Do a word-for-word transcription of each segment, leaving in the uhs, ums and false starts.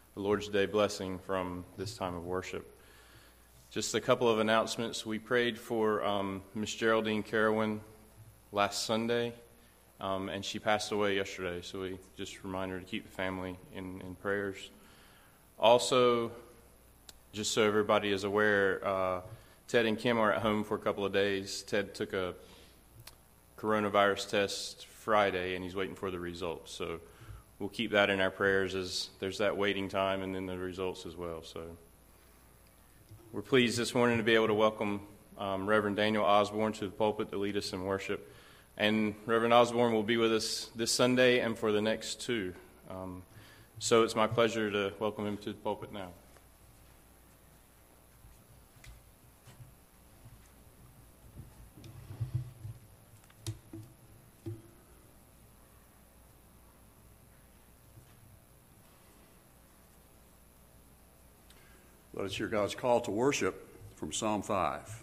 the Lord's Day blessing from this time of worship. Just a couple of announcements. We prayed for um, Miss Geraldine Carowin last Sunday, um, and she passed away yesterday, so we just remind her to keep the family in, in prayers. Also, just so everybody is aware, uh, Ted and Kim are at home for a couple of days. Ted took a coronavirus test Friday, and he's waiting for the results. So we'll keep that in our prayers as there's that waiting time and then the results as well. So we're pleased this morning to be able to welcome um, Reverend Daniel Osborne to the pulpit to lead us in worship. And Reverend Osborne will be with us this Sunday and for the next two. Um, so it's my pleasure to welcome him to the pulpit now. Let us hear God's call to worship from Psalm five.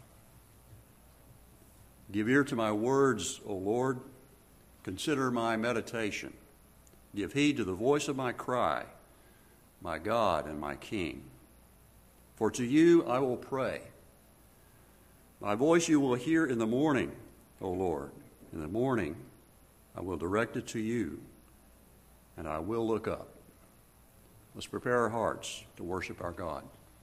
Give ear to my words, O Lord. Consider my meditation. Give heed to the voice of my cry, my God and my King. For to you I will pray. My voice you will hear in the morning, O Lord. In the morning I will direct it to you, and I will look up. Let's prepare our hearts to worship our God.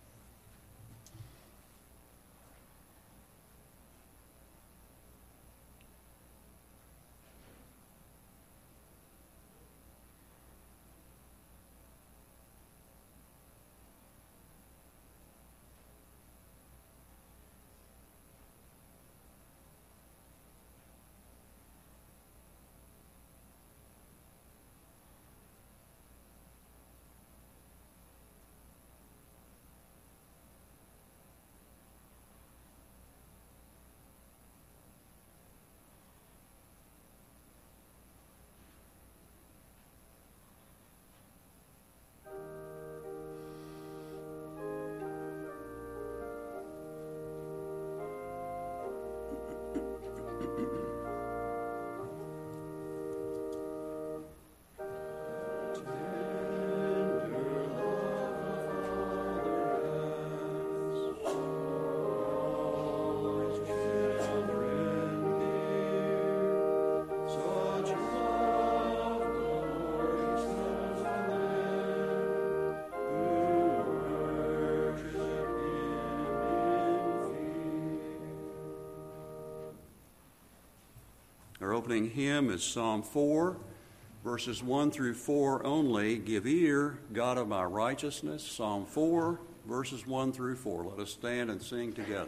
Our opening hymn is Psalm four, verses one through four only. Give ear, God of my righteousness. Psalm four, verses one through four. Let us stand and sing together.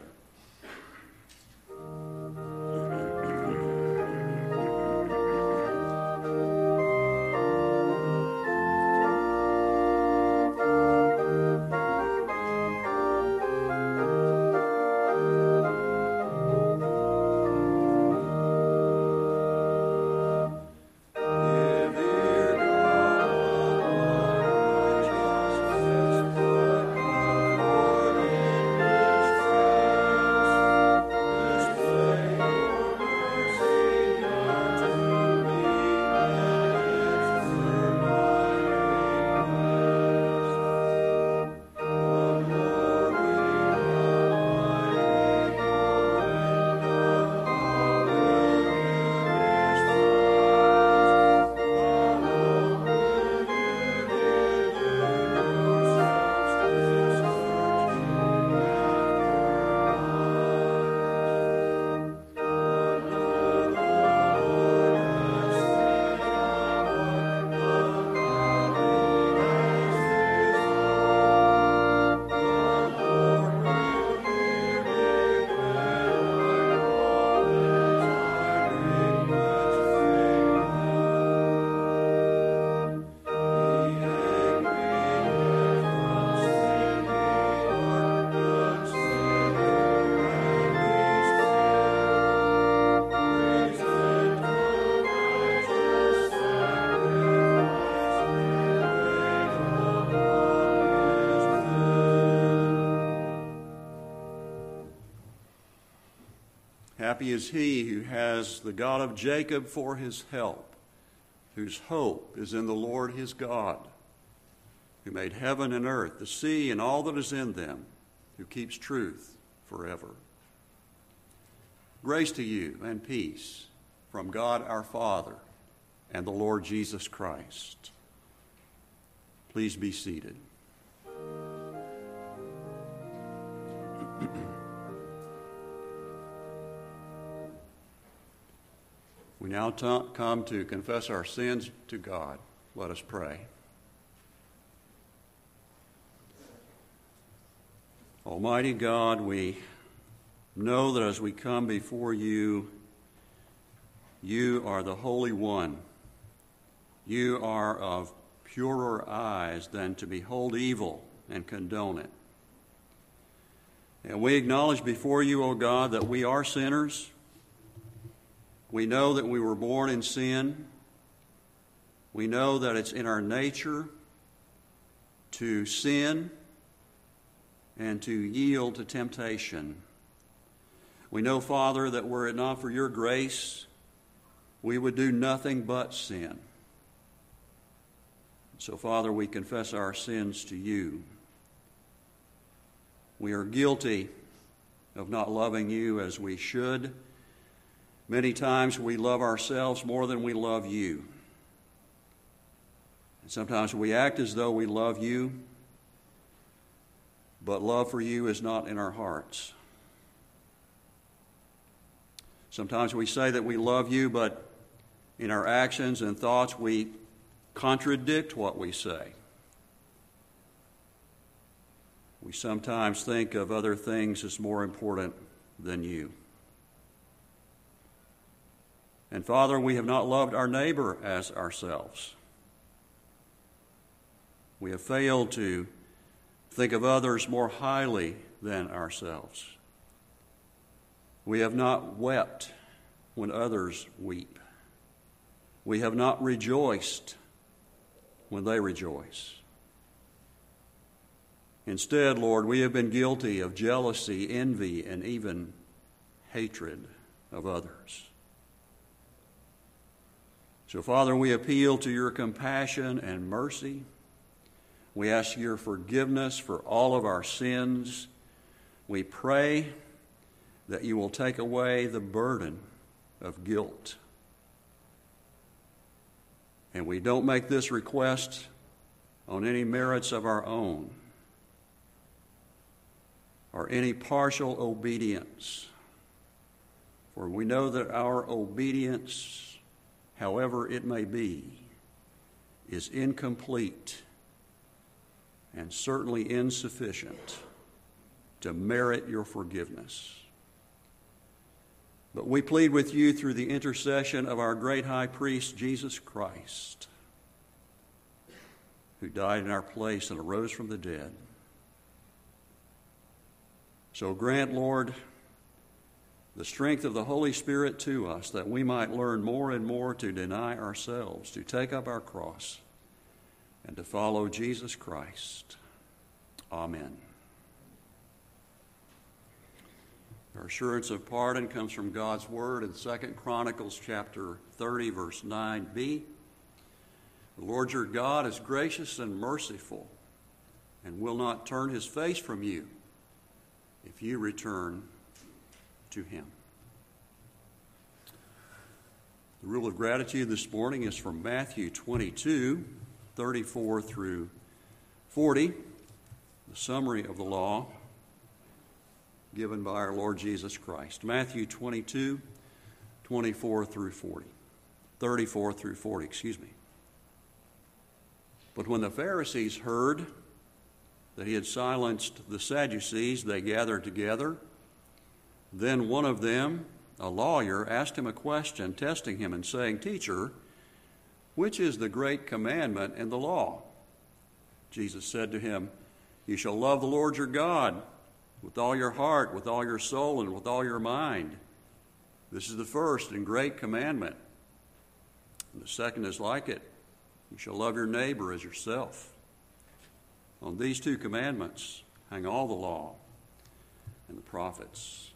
Happy is he who has the God of Jacob for his help, whose hope is in the Lord his God, who made heaven and earth, the sea and all that is in them, who keeps truth forever. Grace to you and peace from God our Father and the Lord Jesus Christ. Please be seated. We now t- come to confess our sins to God. Let us pray. Almighty God, we know that as we come before you, you are the Holy One. You are of purer eyes than to behold evil and condone it. And we acknowledge before you, O God, that we are sinners. We know that we were born in sin. We know that it's in our nature to sin and to yield to temptation. We know, Father, that were it not for your grace, we would do nothing but sin. So, Father, we confess our sins to you. We are guilty of not loving you as we should. Many times we love ourselves more than we love you. And sometimes we act as though we love you, but love for you is not in our hearts. Sometimes we say that we love you, but in our actions and thoughts we contradict what we say. We sometimes think of other things as more important than you. And Father, we have not loved our neighbor as ourselves. We have failed to think of others more highly than ourselves. We have not wept when others weep. We have not rejoiced when they rejoice. Instead, Lord, we have been guilty of jealousy, envy, and even hatred of others. So, Father, we appeal to your compassion and mercy. We ask your forgiveness for all of our sins. We pray that you will take away the burden of guilt. And we don't make this request on any merits of our own or any partial obedience. For we know that our obedience, however it may be, is incomplete and certainly insufficient to merit your forgiveness. But we plead with you through the intercession of our great high priest, Jesus Christ, who died in our place and arose from the dead. So grant, Lord, the strength of the Holy Spirit to us, that we might learn more and more to deny ourselves, to take up our cross, and to follow Jesus Christ. Amen. Our assurance of pardon comes from God's Word in Second Chronicles chapter thirty, verse nine b. The Lord your God is gracious and merciful, and will not turn his face from you if you return to him. The rule of gratitude this morning is from Matthew twenty-two, thirty-four through forty, the summary of the law given by our Lord Jesus Christ. Matthew twenty-two, twenty-four through forty. thirty-four through forty, excuse me. But when the Pharisees heard that he had silenced the Sadducees, they gathered together. Then one of them, a lawyer, asked him a question, testing him and saying, "Teacher, which is the great commandment in the law?" Jesus said to him, "You shall love the Lord your God with all your heart, with all your soul, and with all your mind. This is the first and great commandment. And the second is like it. You shall love your neighbor as yourself. On these two commandments hang all the law and the prophets."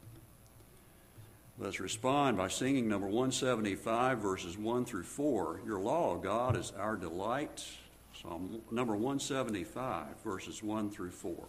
Let's respond by singing number one seventy-five, verses one through four. Your law, O God, is our delight. Psalm number one seventy-five, verses one through four.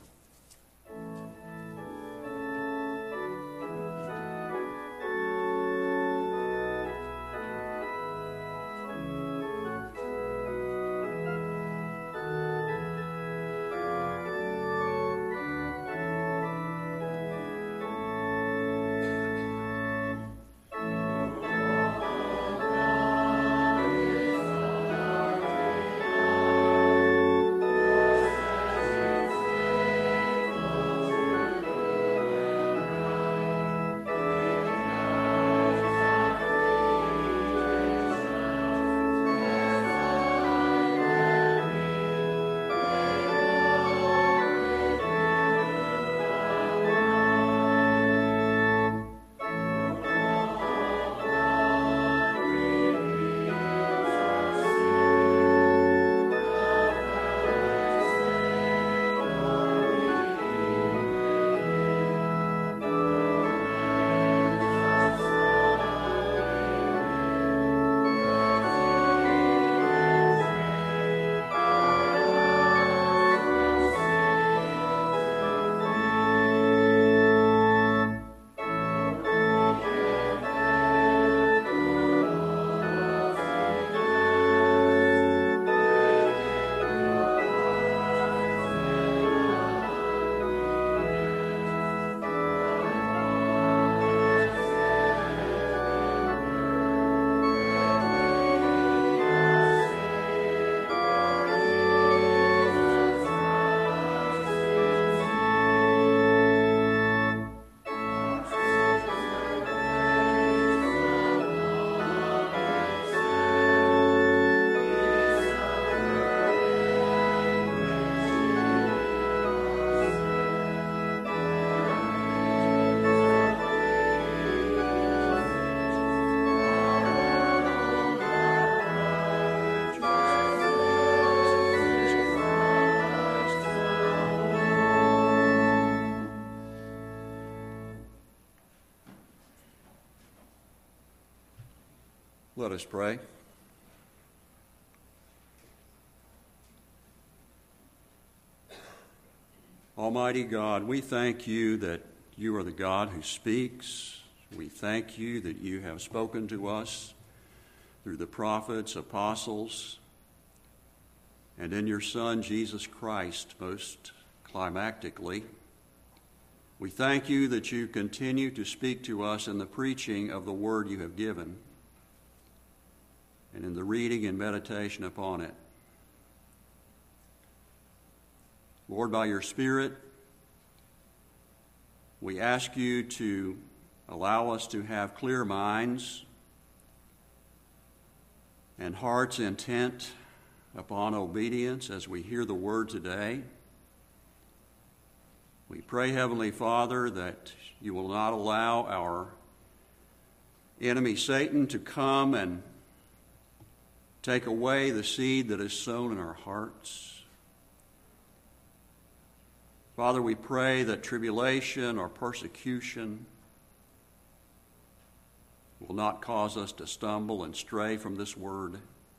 Let us pray. Almighty God, we thank you that you are the God who speaks. We thank you that you have spoken to us through the prophets, apostles, and in your Son, Jesus Christ, most climactically. We thank you that you continue to speak to us in the preaching of the word you have given and in the reading and meditation upon it. Lord, by your Spirit, we ask you to allow us to have clear minds and hearts intent upon obedience as we hear the word today. We pray, Heavenly Father, that you will not allow our enemy Satan to come and take away the seed that is sown in our hearts. Father, we pray that tribulation or persecution will not cause us to stumble and stray from this word.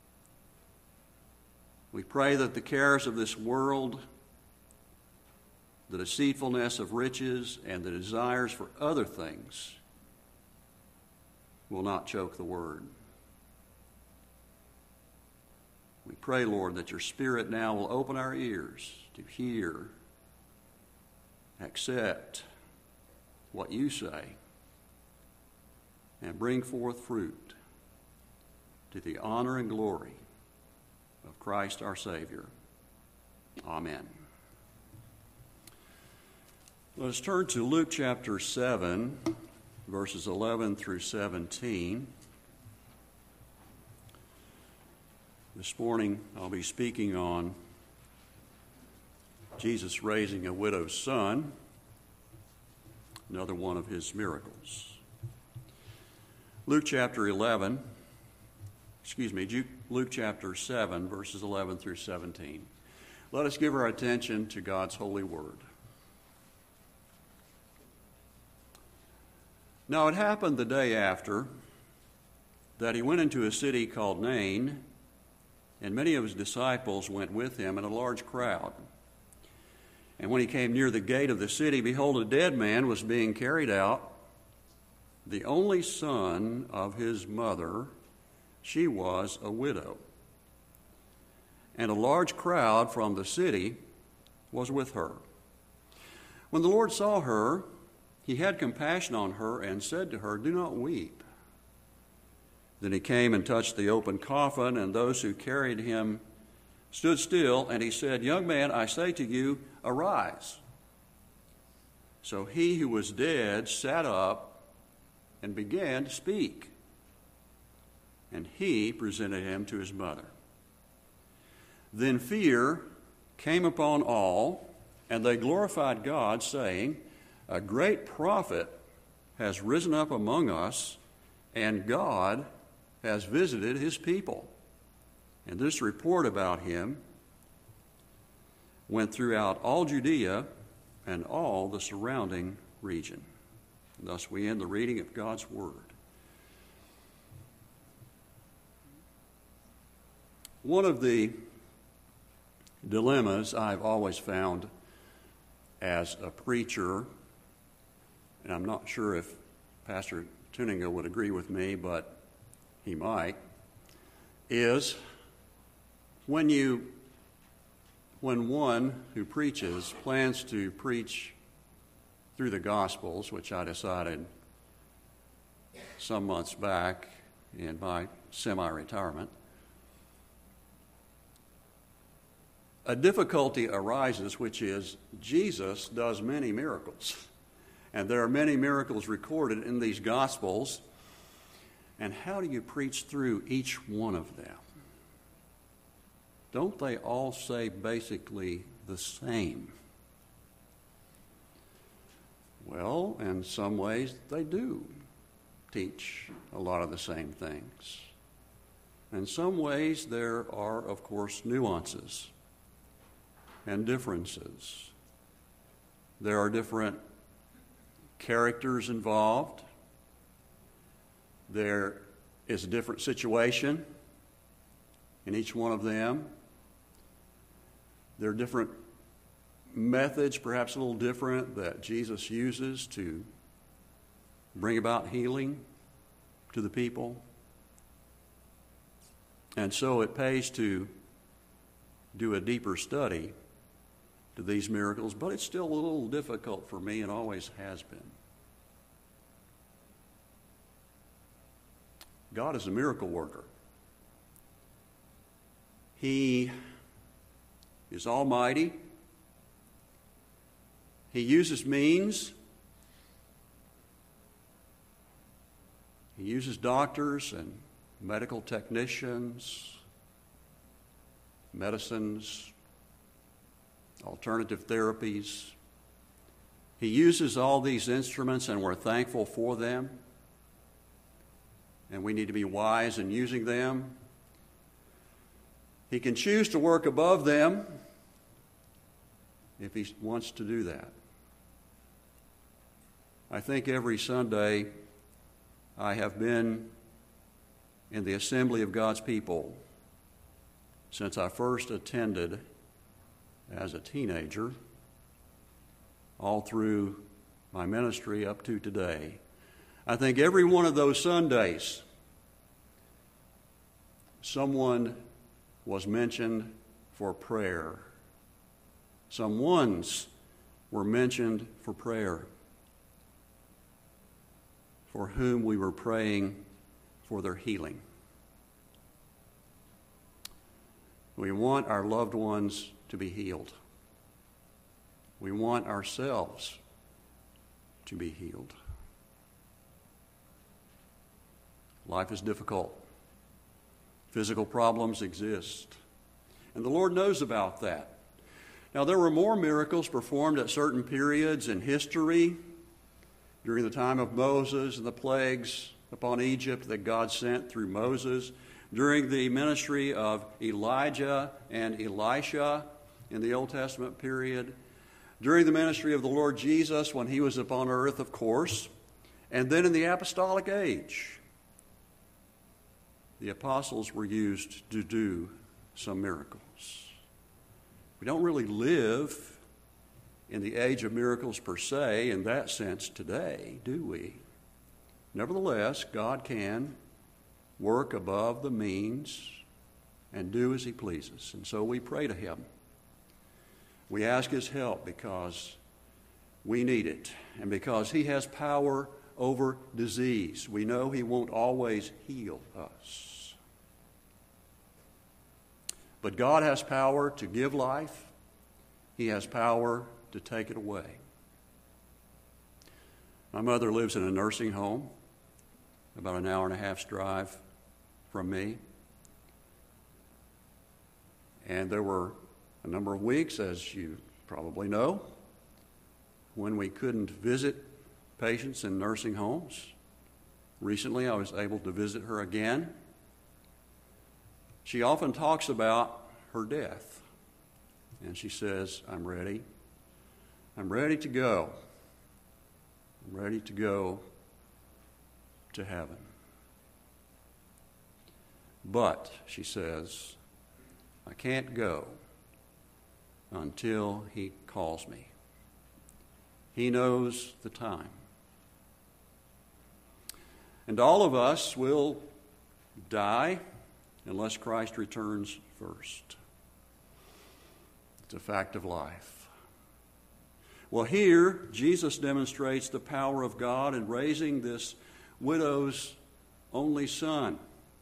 We pray that the cares of this world, the deceitfulness of riches, and the desires for other things will not choke the word. We pray, Lord, that your Spirit now will open our ears to hear, accept what you say, and bring forth fruit to the honor and glory of Christ our Savior. Amen. Let us turn to Luke chapter seven, verses eleven through seventeen. This morning I'll be speaking on Jesus raising a widow's son, another one of his miracles. Luke chapter eleven, excuse me, Luke chapter seven, verses eleven through seventeen. Let us give our attention to God's holy word. Now it happened the day after that he went into a city called Nain, and many of his disciples went with him, and a large crowd. And when he came near the gate of the city, behold, a dead man was being carried out, the only son of his mother. She was a widow. And a large crowd from the city was with her. When the Lord saw her, he had compassion on her and said to her, "Do not weep." Then he came and touched the open coffin, and those who carried him stood still, and he said, "Young man, I say to you, arise." So he who was dead sat up and began to speak, and he presented him to his mother. Then fear came upon all, and they glorified God, saying, "A great prophet has risen up among us, and God has visited his people." And this report about him went throughout all Judea and all the surrounding region. And thus we end the reading of God's Word. One of the dilemmas I've always found as a preacher, and I'm not sure if Pastor Tuninga would agree with me, but he might, is when you, when one who preaches plans to preach through the Gospels, which I decided some months back in my semi-retirement, a difficulty arises, which is Jesus does many miracles. And there are many miracles recorded in these Gospels. And how do you preach through each one of them? Don't they all say basically the same? Well, in some ways they do teach a lot of the same things. In some ways there are, of course, nuances and differences. There are different characters involved. There is a different situation in each one of them. There are different methods, perhaps a little different, that Jesus uses to bring about healing to the people. And so it pays to do a deeper study to these miracles, but it's still a little difficult for me and always has been. God is a miracle worker. He is almighty. He uses means. He uses doctors and medical technicians, medicines, alternative therapies. He uses all these instruments, and we're thankful for them. And we need to be wise in using them. He can choose to work above them if he wants to do that. I think every Sunday I have been in the assembly of God's people since I first attended as a teenager, all through my ministry up to today. I think every one of those Sundays, someone was mentioned for prayer. Some ones were mentioned for prayer, for whom we were praying for their healing. We want our loved ones to be healed. We want ourselves to be healed. Life is difficult. Physical problems exist. And the Lord knows about that. Now, there were more miracles performed at certain periods in history during the time of Moses and the plagues upon Egypt that God sent through Moses, during the ministry of Elijah and Elisha in the Old Testament period, during the ministry of the Lord Jesus when he was upon earth, of course, and then in the apostolic age. The apostles were used to do some miracles. We don't really live in the age of miracles per se in that sense today, do we? Nevertheless, God can work above the means and do as he pleases. And so we pray to him. We ask his help because we need it and because he has power over disease. We know he won't always heal us. But God has power to give life. He has power to take it away. My mother lives in a nursing home, about an hour and a half's drive from me. And there were a number of weeks, as you probably know, when we couldn't visit patients in nursing homes. Recently, I was able to visit her again. She often talks about her death. And she says, I'm ready. I'm ready to go. I'm ready to go to heaven. But, she says, I can't go until he calls me. He knows the time. And all of us will die unless Christ returns first. It's a fact of life. Well, here, Jesus demonstrates the power of God in raising this widow's only son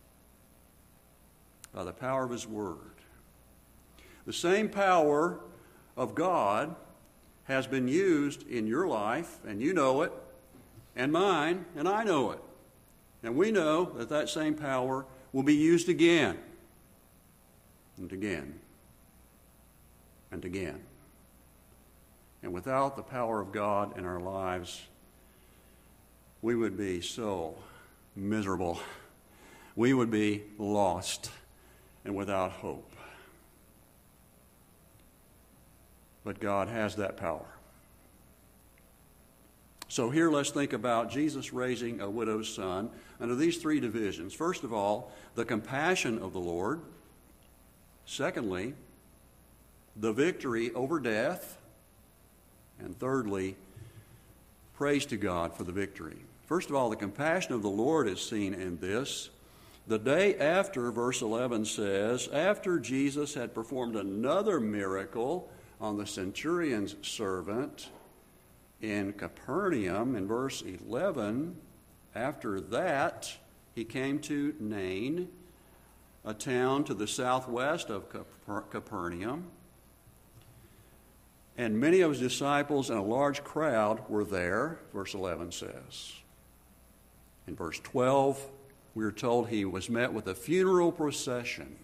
by the power of his word. The same power of God has been used in your life, and you know it, and mine, and I know it. And we know that that same power will be used again, and again, and again. And without the power of God in our lives, we would be so miserable. We would be lost and without hope. But God has that power. So here let's think about Jesus raising a widow's son under these three divisions. First of all, the compassion of the Lord. Secondly, the victory over death. And thirdly, praise to God for the victory. First of all, the compassion of the Lord is seen in this. The day after, verse eleven says, after Jesus had performed another miracle on the centurion's servant in Capernaum, in verse eleven, after that, he came to Nain, a town to the southwest of Capernaum. And many of his disciples and a large crowd were there, verse eleven says. In verse twelve, we are told he was met with a funeral procession.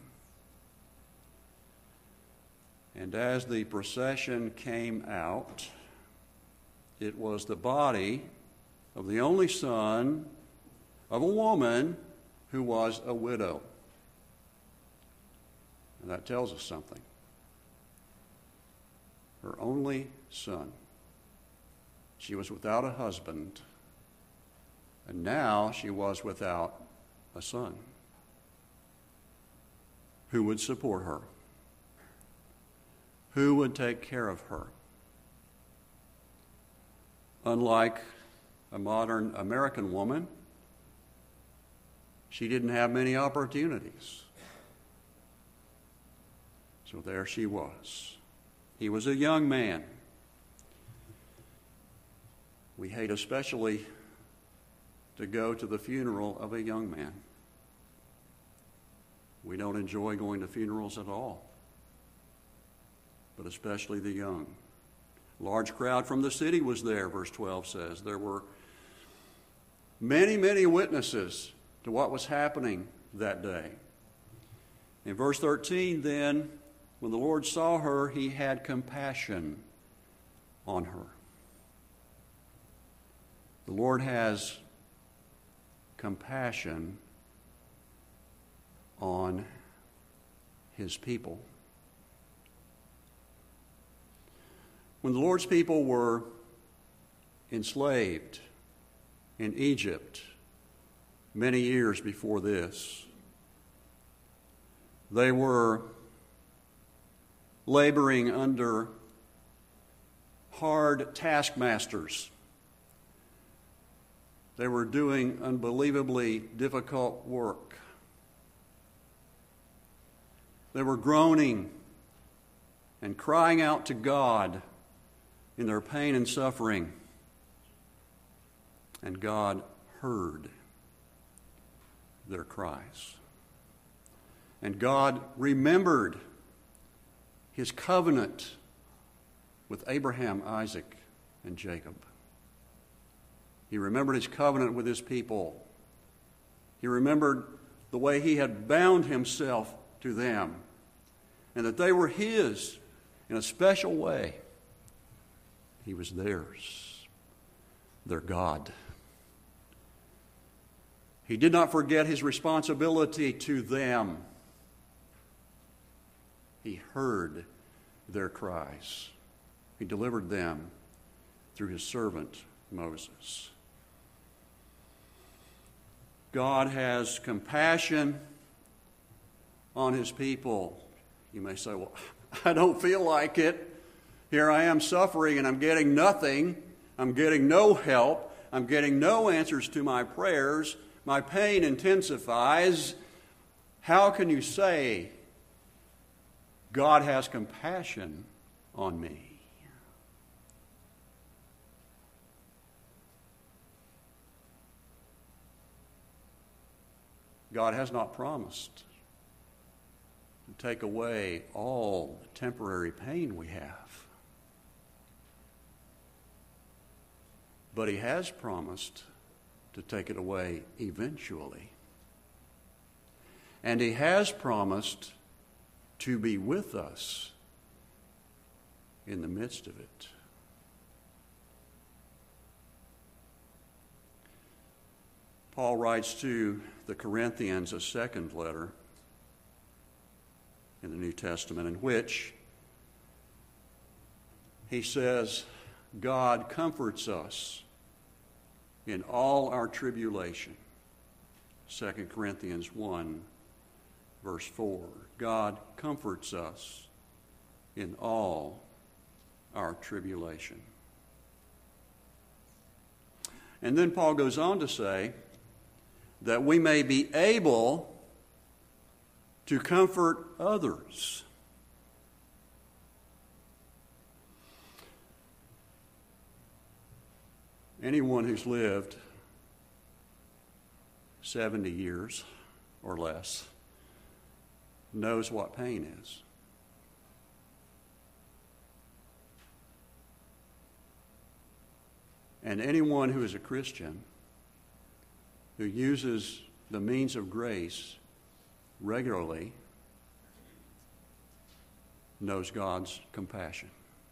And as the procession came out, it was the body of the only son of a woman who was a widow. And that tells us something. Her only son. She was without a husband, and now she was without a son. Who would support her? Who would take care of her? Unlike a modern American woman, she didn't have many opportunities. So there she was. He was a young man. We hate especially to go to the funeral of a young man. We don't enjoy going to funerals at all, but especially the young. Large crowd from the city was there, verse twelve says. There were many, many witnesses to what was happening that day. In verse thirteen, then, when the Lord saw her, he had compassion on her. The Lord has compassion on his people. When the Lord's people were enslaved in Egypt many years before this, they were laboring under hard taskmasters. They were doing unbelievably difficult work. They were groaning and crying out to God in their pain and suffering. And God heard their cries. And God remembered his covenant with Abraham, Isaac, and Jacob. He remembered his covenant with his people. He remembered the way he had bound himself to them, and that they were his in a special way. He was theirs, their God. He did not forget his responsibility to them. He heard their cries. He delivered them through his servant Moses. God has compassion on his people. You may say, well, I don't feel like it. Here I am suffering and I'm getting nothing. I'm getting no help. I'm getting no answers to my prayers. My pain intensifies. How can you say God has compassion on me? God has not promised to take away all the temporary pain we have. But he has promised to take it away eventually. And he has promised to be with us in the midst of it. Paul writes to the Corinthians a second letter in the New Testament in which he says, God comforts us in all our tribulation. Second Corinthians one, verse four. God comforts us in all our tribulation. And then Paul goes on to say that we may be able to comfort others. Anyone who's lived seventy years or less knows what pain is. And anyone who is a Christian who uses the means of grace regularly knows God's compassion.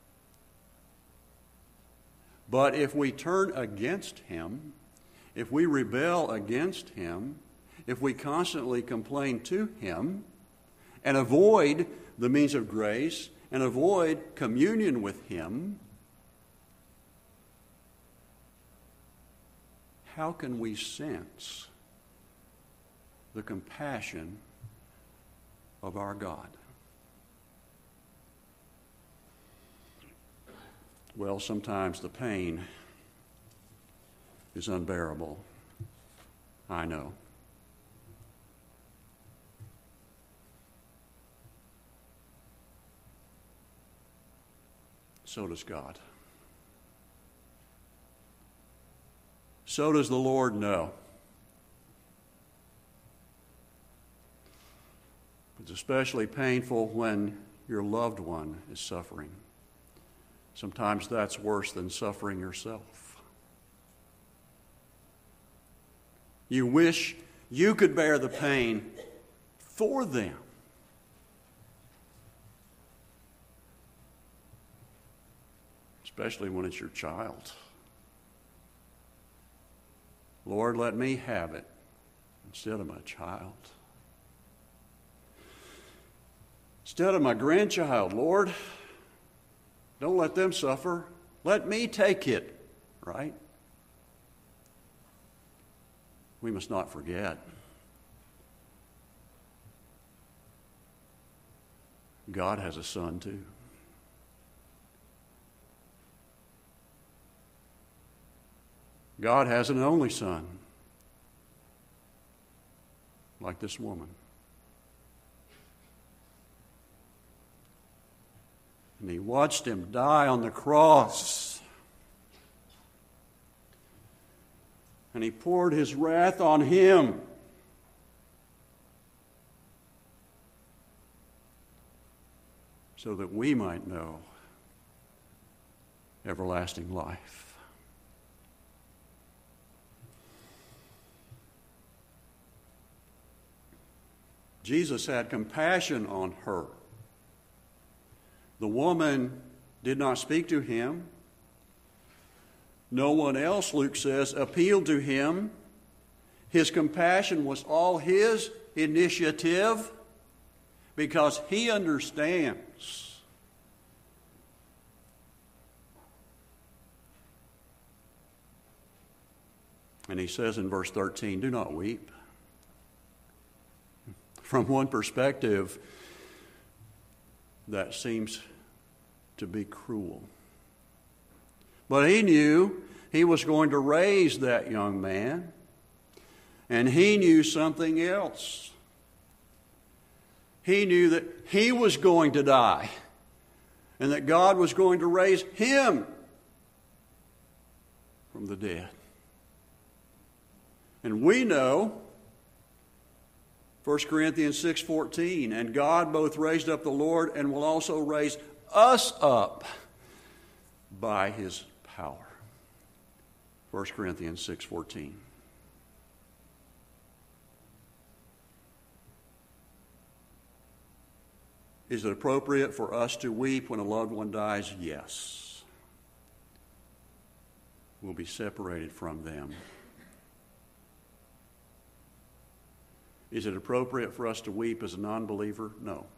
But if we turn against him, if we rebel against him, if we constantly complain to him and avoid the means of grace and avoid communion with him, how can we sense the compassion of our God? Well, sometimes the pain is unbearable. I know. So does God. So does the Lord know. It's especially painful when your loved one is suffering. Sometimes that's worse than suffering yourself. You wish you could bear the pain for them. Especially when it's your child. Lord, let me have it instead of my child. Instead of my grandchild, Lord, don't let them suffer. Let me take it, right? We must not forget God has a son too. God has an only son, like this woman. And he watched him die on the cross. And he poured his wrath on him. So that we might know everlasting life. Jesus had compassion on her. The woman did not speak to him. No one else, Luke says, appealed to him. His compassion was all his initiative because he understands. And he says in verse thirteen, do not weep. From one perspective, that seems to be cruel. But he knew he was going to raise that young man, and he knew something else. He knew that he was going to die, and that God was going to raise him from the dead. And we know First Corinthians six fourteen, and God both raised up the Lord and will also raise us up by his power. First Corinthians six fourteen. Is it appropriate for us to weep when a loved one dies? Yes. We'll be separated from them. Is it appropriate for us to weep as a non-believer? No.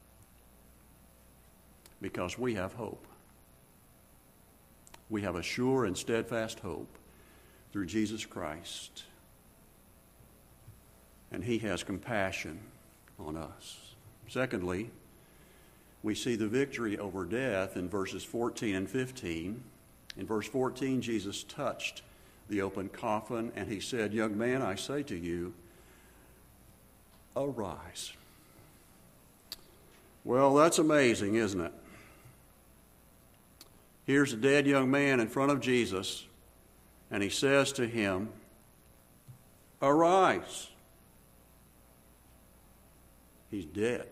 Because we have hope. We have a sure and steadfast hope through Jesus Christ. And he has compassion on us. Secondly, we see the victory over death in verses fourteen and fifteen. In verse fourteen, Jesus touched the open coffin and he said, young man, I say to you, arise. Well, that's amazing, isn't it? Here's a dead young man in front of Jesus, and he says to him, arise. He's dead.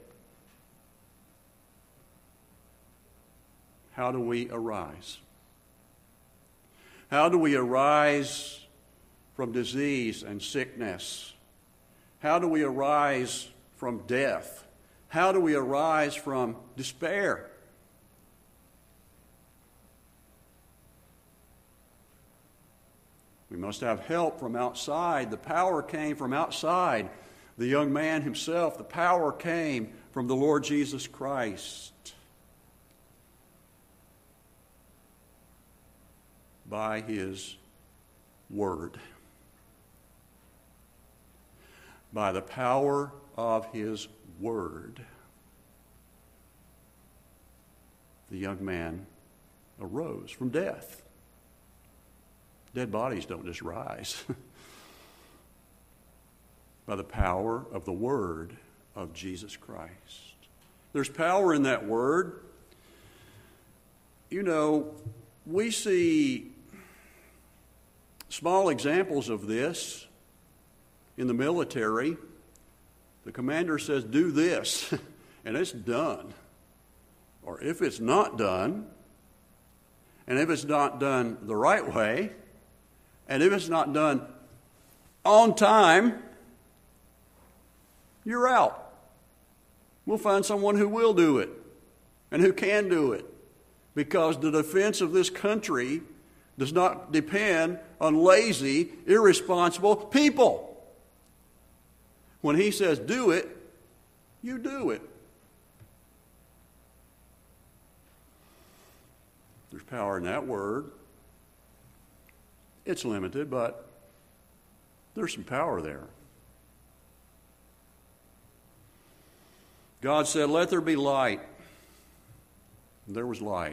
How do we arise? How do we arise from disease and sickness? How do we arise from death? How do we arise from despair? We must have help from outside. The power came from outside. The young man himself, the power came from the Lord Jesus Christ. By his word. By the power of his word, the young man arose from death. Dead bodies don't just rise. By the power of the word of Jesus Christ. There's power in that word. You know, we see small examples of this in the military. The commander says, do this, and it's done. Or if it's not done, and if it's not done the right way, and if it's not done on time, you're out. We'll find someone who will do it, and who can do it, because the defense of this country does not depend on lazy, irresponsible people. When he says do it, you do it. There's power in that word. It's limited, but there's some power there. God said, "Let there be light." And there was light.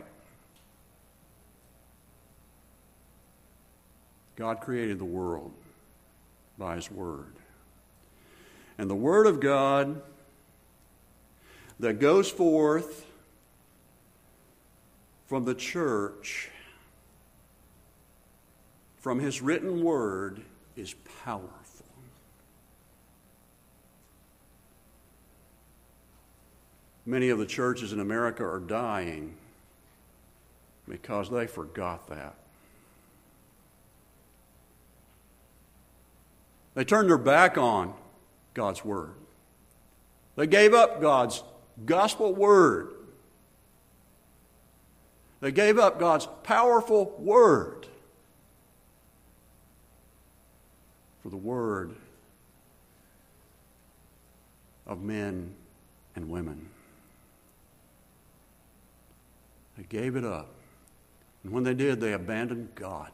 God created the world by His Word. And the Word of God that goes forth from the church, from His written Word, is powerful. Many of the churches in America are dying because they forgot that. They turned their back on God's Word. They gave up God's gospel Word. They gave up God's powerful Word for the word of men and women. They gave it up. And when they did, they abandoned God.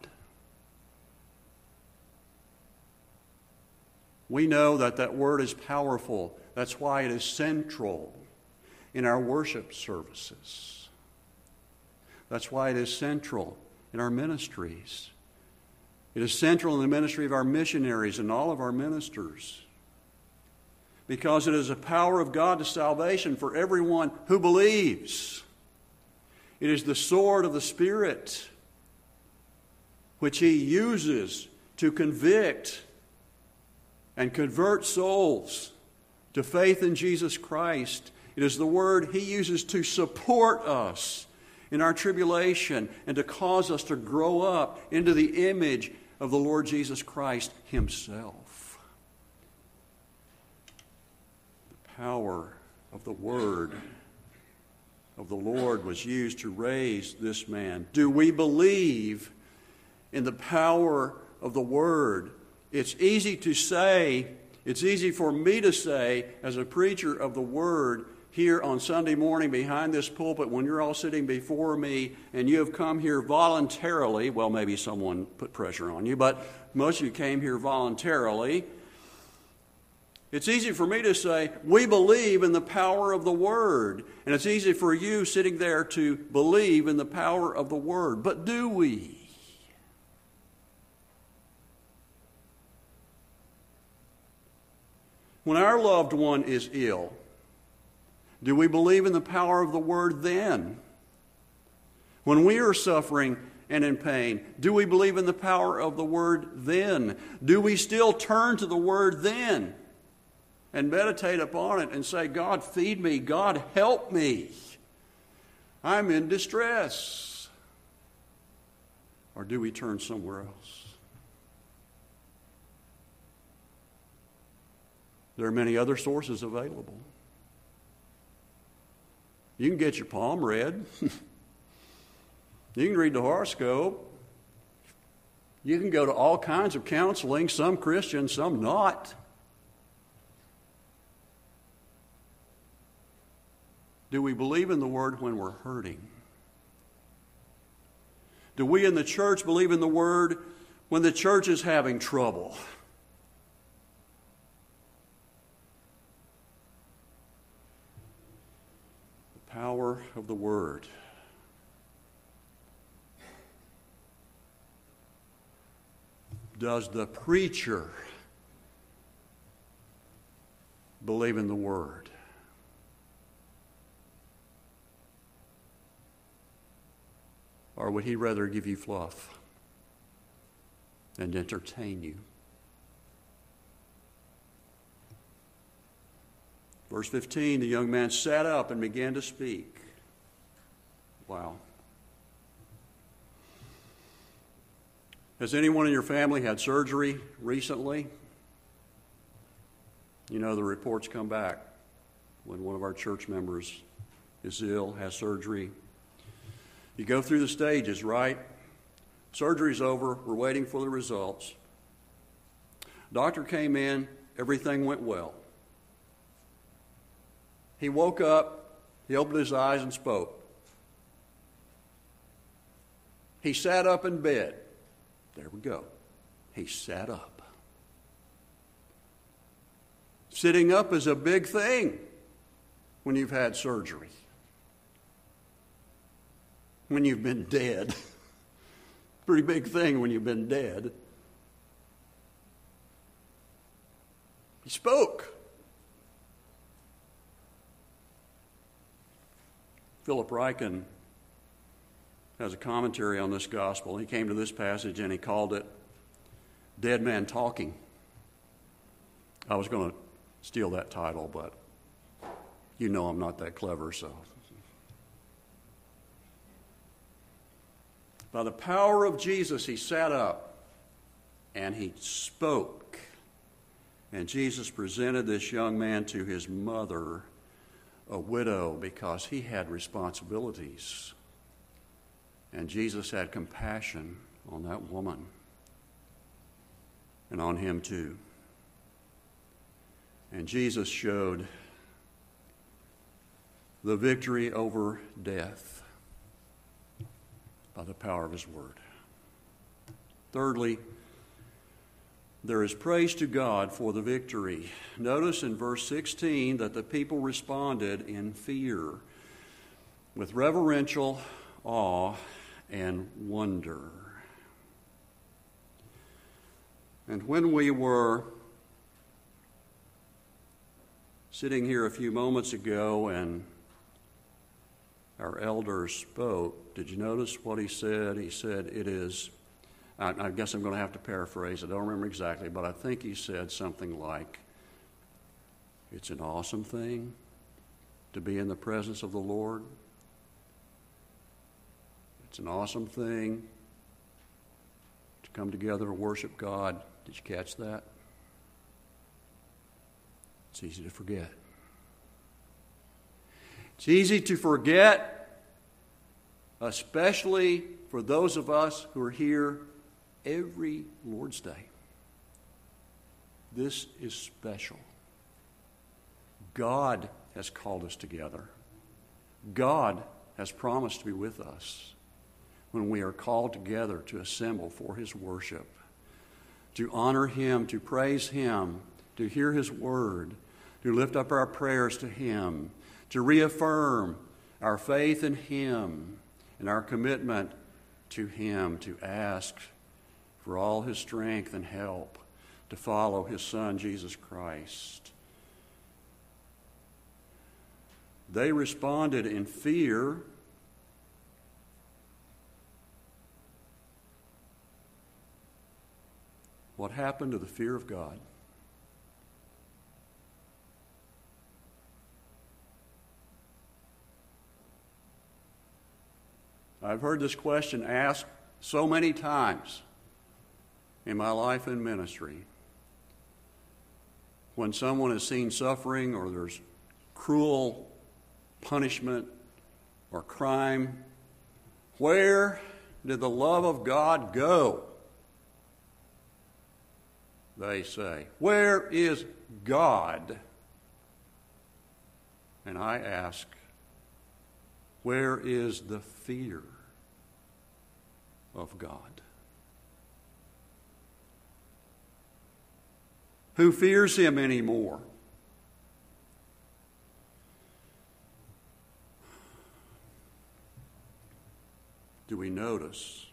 We know that that word is powerful. That's why it is central in our worship services. That's why it is central in our ministries. It is central in the ministry of our missionaries and all of our ministers. Because it is the power of God to salvation for everyone who believes. It is the sword of the Spirit which He uses to convict and convert souls to faith in Jesus Christ. It is the word He uses to support us in our tribulation and to cause us to grow up into the image of the Lord Jesus Christ Himself. The power of the word of the Lord was used to raise this man. Do we believe in the power of the word? It's easy to say, it's easy for me to say as a preacher of the word here on Sunday morning behind this pulpit when you're all sitting before me and you have come here voluntarily. Well, maybe someone put pressure on you, but most of you came here voluntarily. It's easy for me to say, we believe in the power of the word. And it's easy for you sitting there to believe in the power of the word. But do we? When our loved one is ill, do we believe in the power of the word then? When we are suffering and in pain, do we believe in the power of the word then? Do we still turn to the word then and meditate upon it and say, God, feed me, God, help me. I'm in distress. Or do we turn somewhere else? There are many other sources available. You can get your palm read. You can read the horoscope. You can go to all kinds of counseling, some Christian, some not. Do we believe in the word when we're hurting? Do we in the church believe in the word when the church is having trouble? The power of the word. Does the preacher believe in the word? Or would he rather give you fluff and entertain you? Verse fifteen, the young man sat up and began to speak. Wow. Has anyone in your family had surgery recently? You know, the reports come back when one of our church members is ill, has surgery. You go through the stages, right? Surgery's over. We're waiting for the results. Doctor came in. Everything went well. He woke up. He opened his eyes and spoke. He sat up in bed. There we go. He sat up. Sitting up is a big thing. when you've had surgery, when you've been dead. Pretty big thing when you've been dead. He spoke. Philip Ryken has a commentary on this gospel. He came to this passage and he called it Dead Man Talking. I was going to steal that title, but you know I'm not that clever, so. By the power of Jesus, he sat up and he spoke. And Jesus presented this young man to his mother, a widow, because he had responsibilities. And Jesus had compassion on that woman and on him too. And Jesus showed the victory over death by the power of his word. Thirdly, there is praise to God for the victory. Notice in verse sixteen that the people responded in fear, with reverential awe and wonder. And when we were sitting here a few moments ago and our elder spoke, did you notice what he said? He said, it is, I, I guess I'm going to have to paraphrase it. I don't remember exactly, but I think he said something like, it's an awesome thing to be in the presence of the Lord. It's an awesome thing to come together and worship God. Did you catch that? It's easy to forget. It's easy to forget, especially for those of us who are here every Lord's Day. This is special. God has called us together. God has promised to be with us when we are called together to assemble for his worship, to honor him, to praise him, to hear his word, to lift up our prayers to him, to reaffirm our faith in him and our commitment to him, to ask for all his strength and help to follow his Son, Jesus Christ. They responded in fear. What happened to the fear of God? I've heard this question asked so many times in my life in ministry. When someone has seen suffering or there's cruel punishment or crime, where did the love of God go? They say, where is God? And I ask, where is the fear of God? Who fears him anymore? Do we notice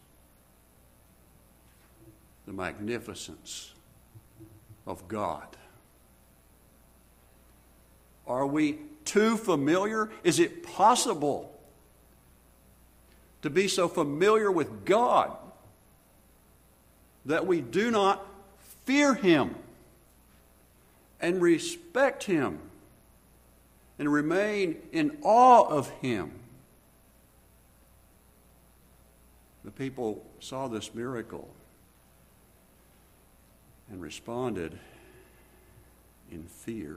the magnificence of God? Are we too familiar? Is it possible to be so familiar with God that we do not fear him and respect him and remain in awe of him? The people saw this miracle and responded in fear.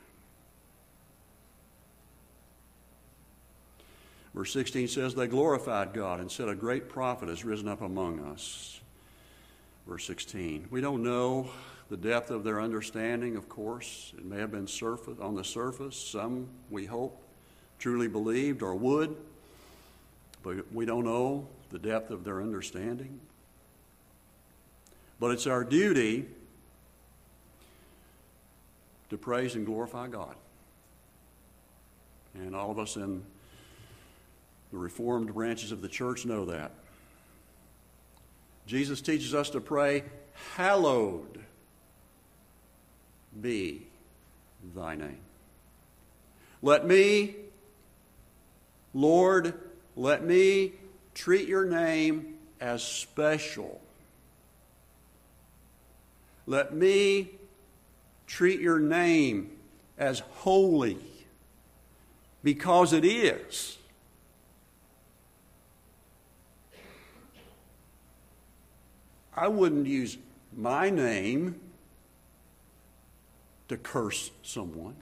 Verse sixteen says, they glorified God and said, a great prophet has risen up among us. Verse sixteen, we don't know the depth of their understanding, of course. It may have been surface, on the surface. Some, we hope, truly believed or would, but we don't know the depth of their understanding. But it's our duty to praise and glorify God. And all of us in the Reformed branches of the church know that. Jesus teaches us to pray, hallowed be thy name. Let me, Lord, let me treat your name as special. Let me treat your name as holy, because it is. I wouldn't use my name to curse someone.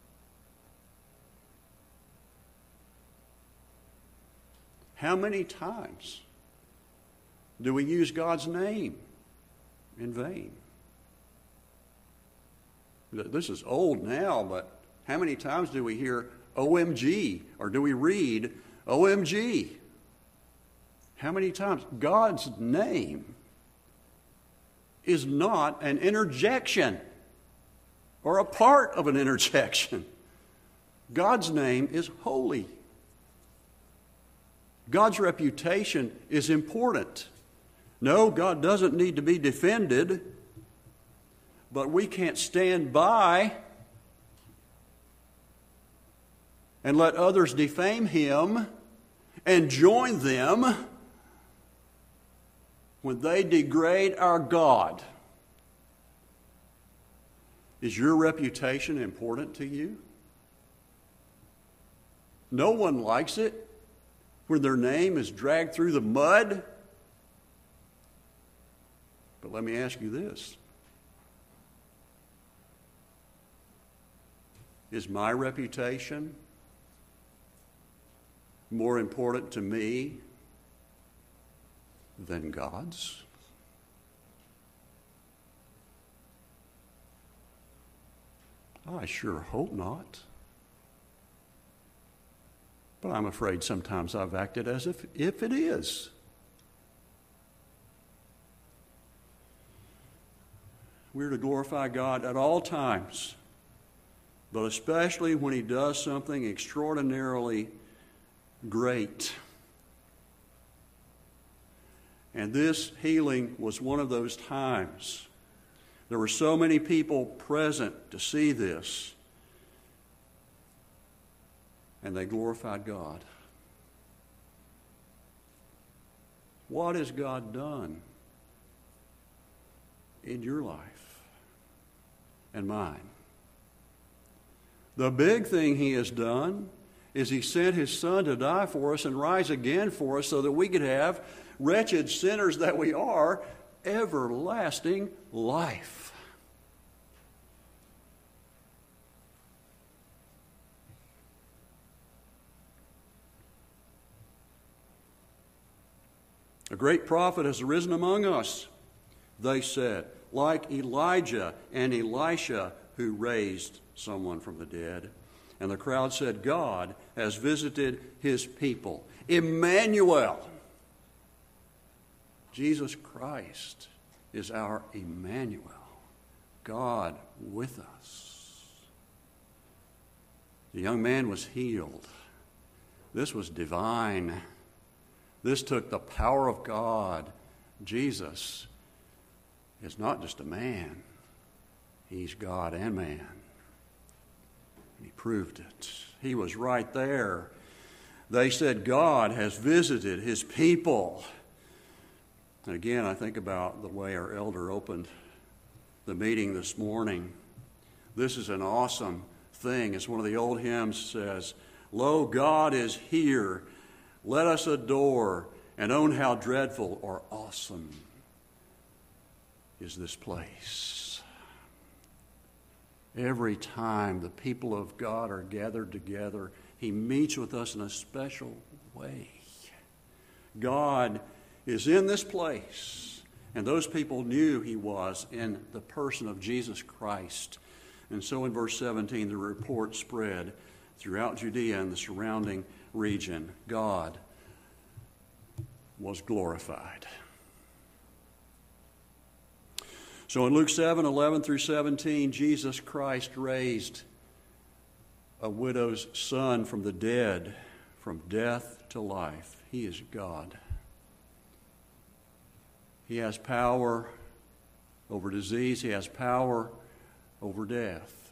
How many times do we use God's name in vain? This is old now, but how many times do we hear O M G, or do we read O M G? How many times? God's name is not an interjection or a part of an interjection. God's name is holy. God's reputation is important. No, God doesn't need to be defended, but we can't stand by and let others defame him and join them when they degrade our God. Is your reputation important to you? No one likes it when their name is dragged through the mud. But let me ask you this. Is my reputation more important to me than God's? I sure hope not. But I'm afraid sometimes I've acted as if, if it is. We're to glorify God at all times, but especially when he does something extraordinarily great. And this healing was one of those times. There were so many people present to see this, and they glorified God. What has God done in your life and mine? The big thing he has done is he sent his Son to die for us and rise again for us so that we could have, wretched sinners that we are, everlasting life. A great prophet has arisen among us, they said, like Elijah and Elisha, who raised someone from the dead. And the crowd said, God has visited his people. Emmanuel. Jesus Christ is our Emmanuel, God with us. The young man was healed. This was divine. This took the power of God. Jesus is not just a man. He's God and man. And he proved it. He was right there. They said God has visited his people. And again, I think about the way our elder opened the meeting this morning. This is an awesome thing. As one of the old hymns says, "Lo, God is here. Let us adore and own how dreadful or awesome is this place." Every time the people of God are gathered together, he meets with us in a special way. God is in this place, and those people knew he was in the person of Jesus Christ. And so in verse seventeen, the report spread throughout Judea and the surrounding region. God was glorified. So in Luke seven, eleven through seventeen, Jesus Christ raised a widow's son from the dead, from death to life. He is God. He has power over disease. He has power over death.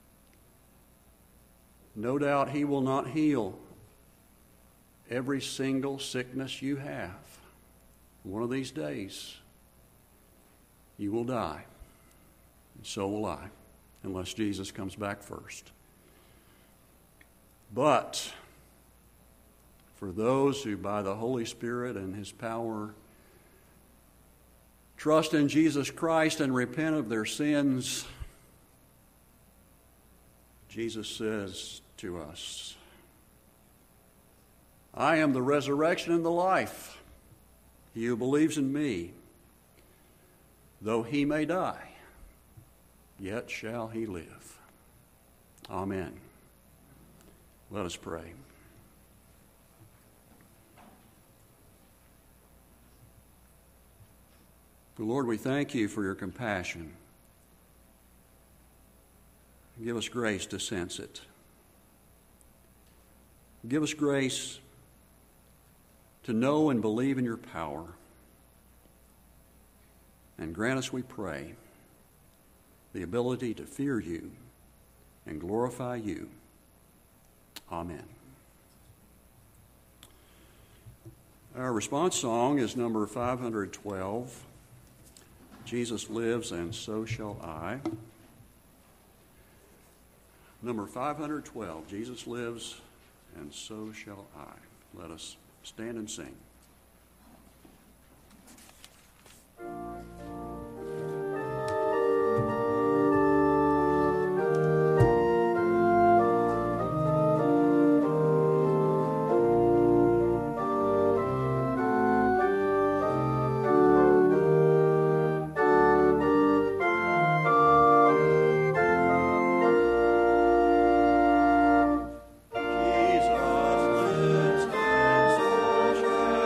No doubt He will not heal every single sickness you have. One of these days, you will die, and so will I, unless Jesus comes back first. But for those who, by the Holy Spirit and His power, trust in Jesus Christ and repent of their sins, Jesus says to us, I am the resurrection and the life. He who believes in me, though he may die, yet shall he live. Amen. Let us pray. Lord, we thank you for your compassion. Give us grace to sense it. Give us grace to know and believe in your power. And grant us, we pray, the ability to fear you and glorify you. Amen. Our response song is number five hundred twelve, Jesus Lives and So Shall I. Number five hundred twelve, Jesus Lives and So Shall I. Let us stand and sing. Jesus lives and so shall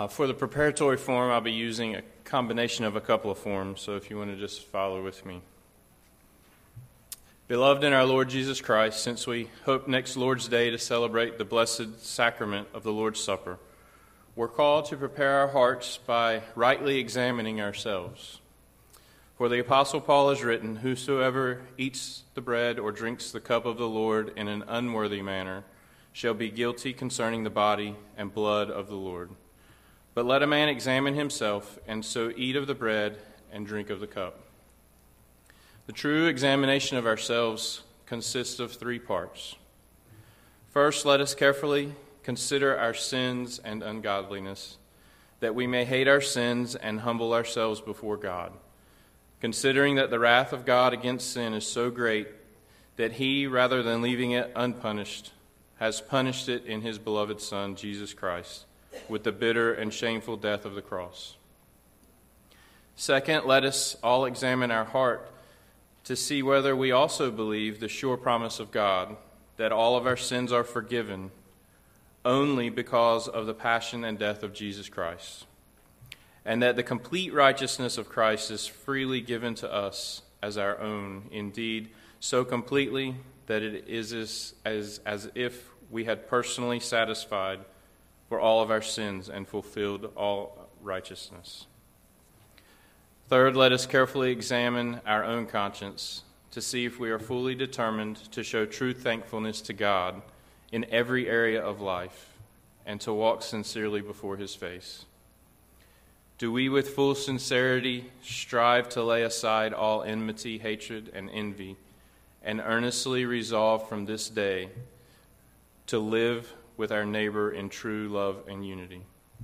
for the preparatory form, I'll be using a combination of a couple of forms, so if you want to just follow with me. Beloved in our Lord Jesus Christ, since we hope next Lord's Day to celebrate the blessed sacrament of the Lord's Supper, we're called to prepare our hearts by rightly examining ourselves. For the Apostle Paul has written, "Whosoever eats the bread or drinks the cup of the Lord in an unworthy manner shall be guilty concerning the body and blood of the Lord. But let a man examine himself, and so eat of the bread and drink of the cup." The true examination of ourselves consists of three parts. First, let us carefully consider our sins and ungodliness, that we may hate our sins and humble ourselves before God, considering that the wrath of God against sin is so great that he, rather than leaving it unpunished, has punished it in his beloved Son, Jesus Christ, with the bitter and shameful death of the cross. Second, let us all examine our heart to see whether we also believe the sure promise of God that all of our sins are forgiven only because of the passion and death of Jesus Christ, and that the complete righteousness of Christ is freely given to us as our own, indeed, so completely that it is as, as, as if we had personally satisfied for all of our sins and fulfilled all righteousness. Third, let us carefully examine our own conscience to see if we are fully determined to show true thankfulness to God in every area of life and to walk sincerely before his face. Do we with full sincerity strive to lay aside all enmity, hatred, and envy, and earnestly resolve from this day to live with our neighbor in true love and unity?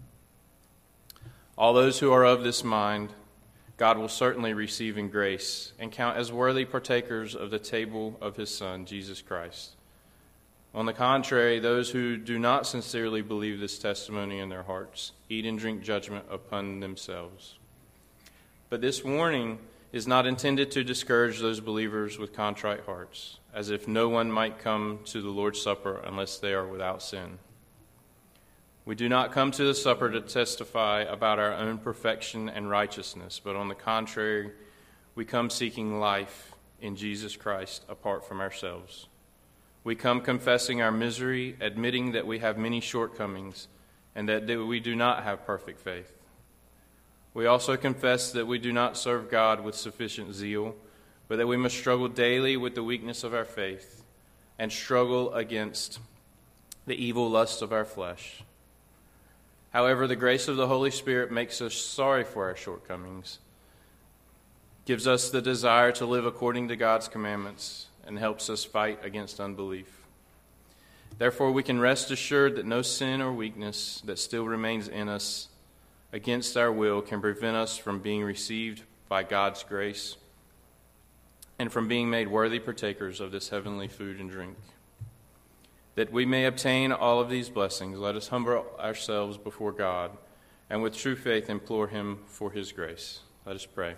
All those who are of this mind, God will certainly receive in grace and count as worthy partakers of the table of his Son, Jesus Christ. On the contrary, those who do not sincerely believe this testimony in their hearts eat and drink judgment upon themselves. But this warning is not intended to discourage those believers with contrite hearts, as if no one might come to the Lord's Supper unless they are without sin. We do not come to the supper to testify about our own perfection and righteousness, but on the contrary, we come seeking life in Jesus Christ apart from ourselves. We come confessing our misery, admitting that we have many shortcomings, and that we do not have perfect faith. We also confess that we do not serve God with sufficient zeal, but that we must struggle daily with the weakness of our faith and struggle against the evil lusts of our flesh. However, the grace of the Holy Spirit makes us sorry for our shortcomings, gives us the desire to live according to God's commandments, and helps us fight against unbelief. Therefore, we can rest assured that no sin or weakness that still remains in us against our will can prevent us from being received by God's grace and from being made worthy partakers of this heavenly food and drink. That we may obtain all of these blessings, let us humble ourselves before God and with true faith implore him for his grace. Let us pray.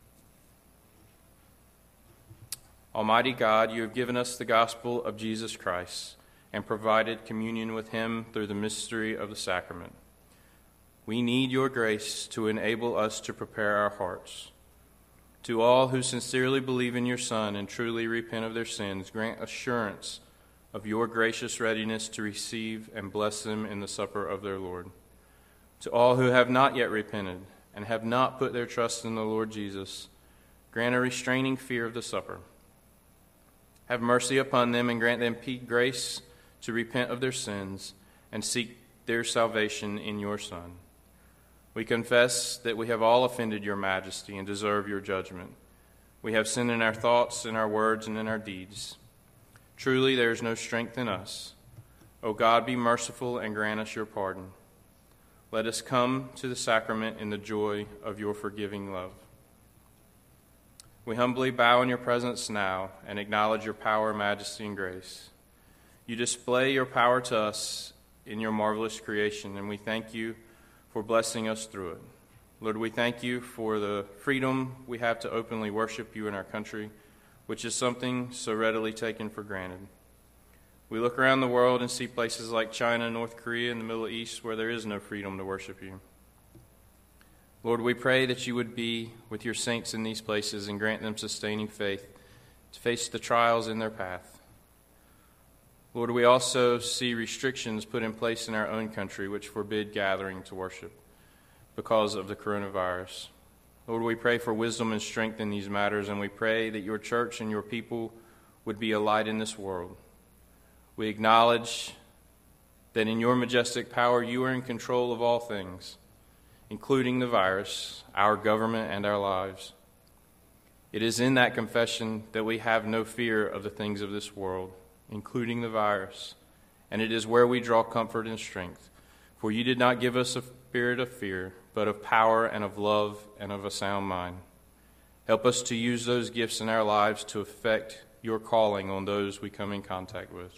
Almighty God, you have given us the gospel of Jesus Christ and provided communion with him through the mystery of the sacrament. We need your grace to enable us to prepare our hearts. To all who sincerely believe in your Son and truly repent of their sins, grant assurance of your gracious readiness to receive and bless them in the supper of their Lord. To all who have not yet repented and have not put their trust in the Lord Jesus, grant a restraining fear of the supper. Have mercy upon them and grant them grace to repent of their sins and seek their salvation in your Son. We confess that we have all offended your majesty and deserve your judgment. We have sinned in our thoughts, in our words, and in our deeds. Truly, there is no strength in us. O God, be merciful and grant us your pardon. Let us come to the sacrament in the joy of your forgiving love. We humbly bow in your presence now and acknowledge your power, majesty, and grace. You display your power to us in your marvelous creation, and we thank you for blessing us through it. Lord, we thank you for the freedom we have to openly worship you in our country, which is something so readily taken for granted. We look around the world and see places like China, North Korea, and the Middle East where there is no freedom to worship you. Lord, we pray that you would be with your saints in these places and grant them sustaining faith to face the trials in their path. Lord, we also see restrictions put in place in our own country which forbid gathering to worship because of the coronavirus. Lord, we pray for wisdom and strength in these matters, and we pray that your church and your people would be a light in this world. We acknowledge that in your majestic power you are in control of all things, including the virus, our government, and our lives. It is in that confession that we have no fear of the things of this world, including the virus, and it is where we draw comfort and strength. For you did not give us a spirit of fear, but of power and of love and of a sound mind. Help us to use those gifts in our lives to effect your calling on those we come in contact with.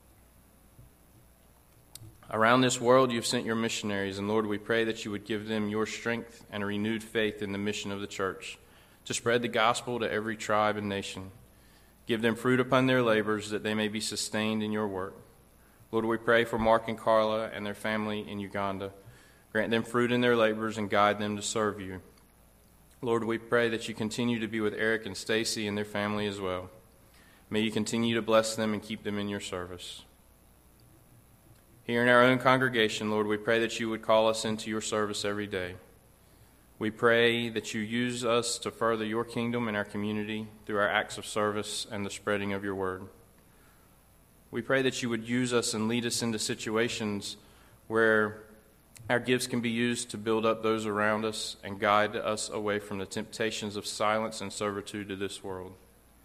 Around this world, you've sent your missionaries, and Lord, we pray that you would give them your strength and a renewed faith in the mission of the church to spread the gospel to every tribe and nation. Give them fruit upon their labors that they may be sustained in your work. Lord, we pray for Mark and Carla and their family in Uganda. Grant them fruit in their labors and guide them to serve you. Lord, we pray that you continue to be with Eric and Stacy and their family as well. May you continue to bless them and keep them in your service. Here in our own congregation, Lord, we pray that you would call us into your service every day. We pray that you use us to further your kingdom in our community through our acts of service and the spreading of your word. We pray that you would use us and lead us into situations where our gifts can be used to build up those around us and guide us away from the temptations of silence and servitude to this world.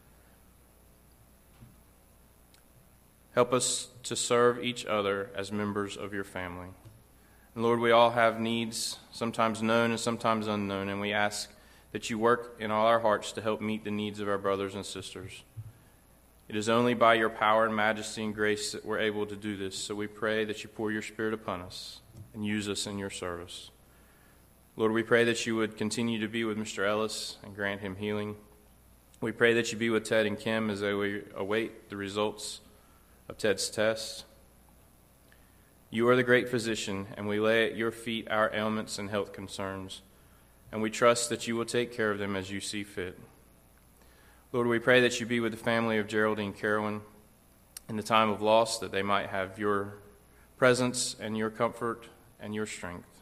Help us to serve each other as members of your family. And Lord, we all have needs, sometimes known and sometimes unknown, and we ask that you work in all our hearts to help meet the needs of our brothers and sisters. It is only by your power and majesty and grace that we're able to do this, so we pray that you pour your Spirit upon us and use us in your service. Lord, we pray that you would continue to be with Mister Ellis and grant him healing. We pray that you be with Ted and Kim as they await the results of Ted's test. You are the great physician, and we lay at your feet our ailments and health concerns, and we trust that you will take care of them as you see fit. Lord, we pray that you be with the family of Geraldine Carowin in the time of loss, that they might have your presence and your comfort and your strength.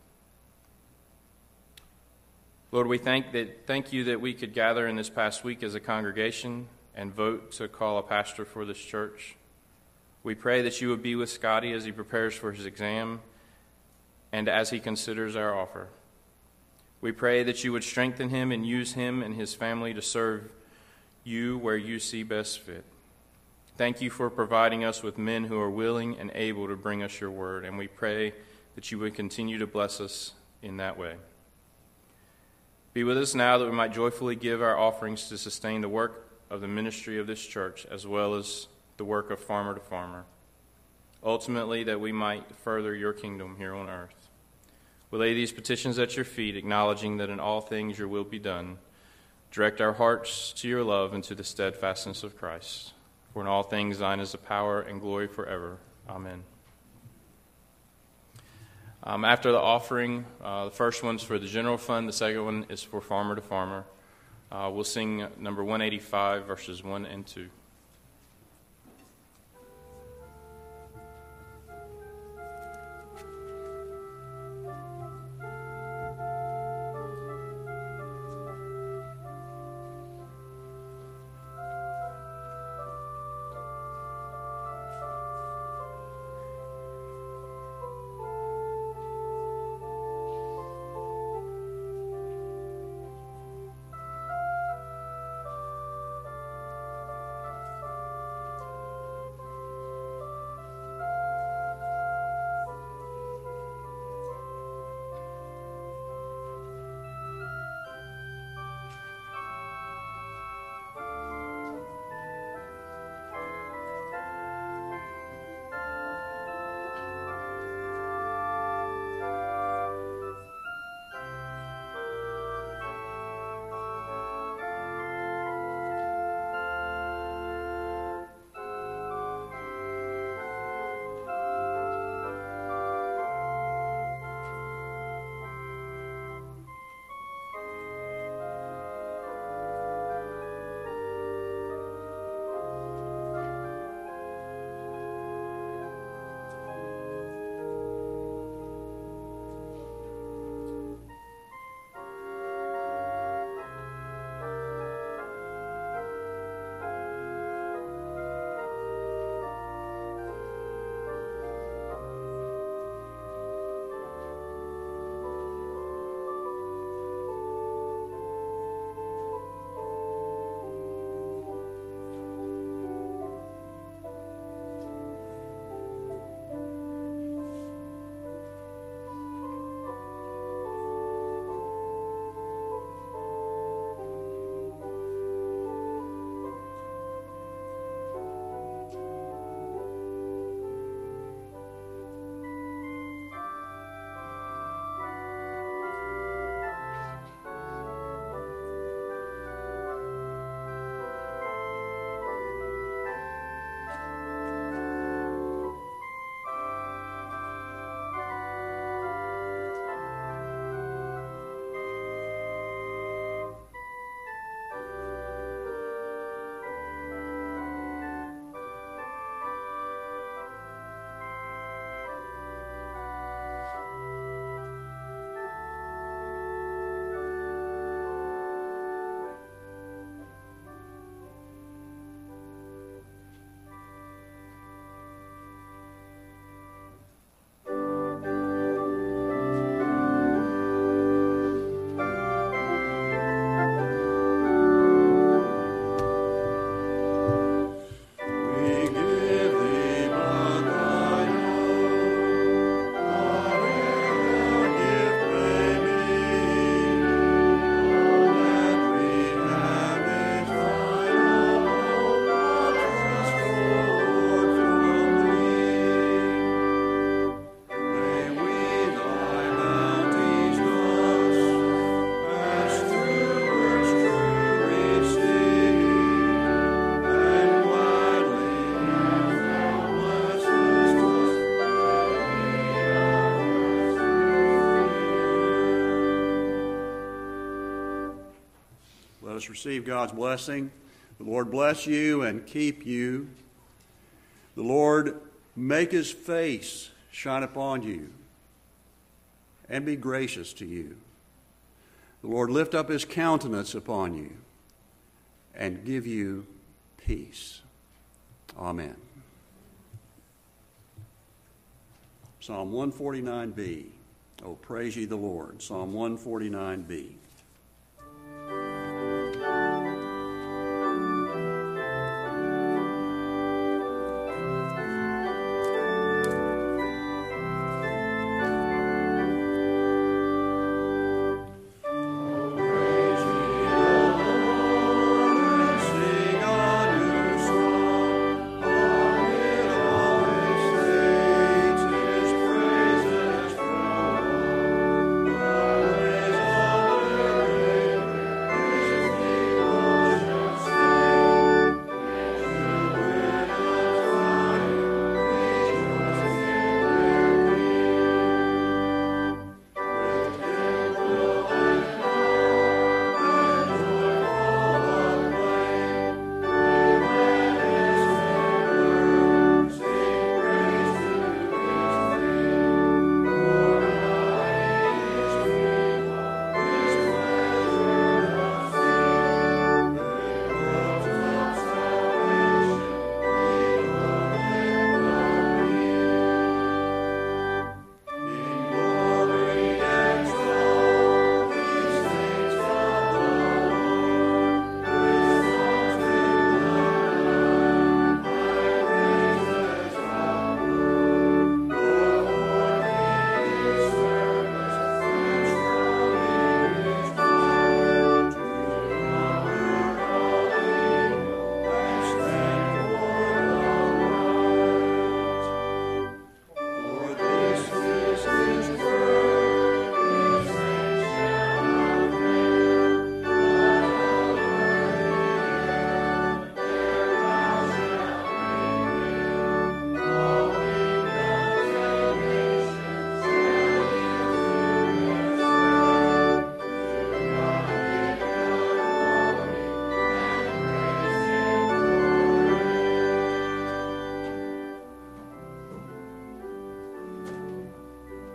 Lord, we thank that thank you that we could gather in this past week as a congregation and vote to call a pastor for this church. We pray that you would be with Scotty as he prepares for his exam and as he considers our offer. We pray that you would strengthen him and use him and his family to serve you where you see best fit. Thank you for providing us with men who are willing and able to bring us your word, and we pray that you would continue to bless us in that way. Be with us now that we might joyfully give our offerings to sustain the work of the ministry of this church as well as the work of farmer to farmer. Ultimately, that we might further your kingdom here on earth. We lay these petitions at your feet, acknowledging that in all things your will be done. Direct our hearts to your love and to the steadfastness of Christ. For in all things thine is the power and glory forever. Amen. Um, after the offering, uh, the first one's for the general fund, the second one is for farmer to farmer. Uh, we'll sing number one eighty-five, verses one and two. Let us receive God's blessing. The Lord bless you and keep you. The Lord make his face shine upon you and be gracious to you. The Lord lift up his countenance upon you and give you peace. Amen. Psalm one forty-nine B. Oh, praise ye the Lord. Psalm one forty-nine B.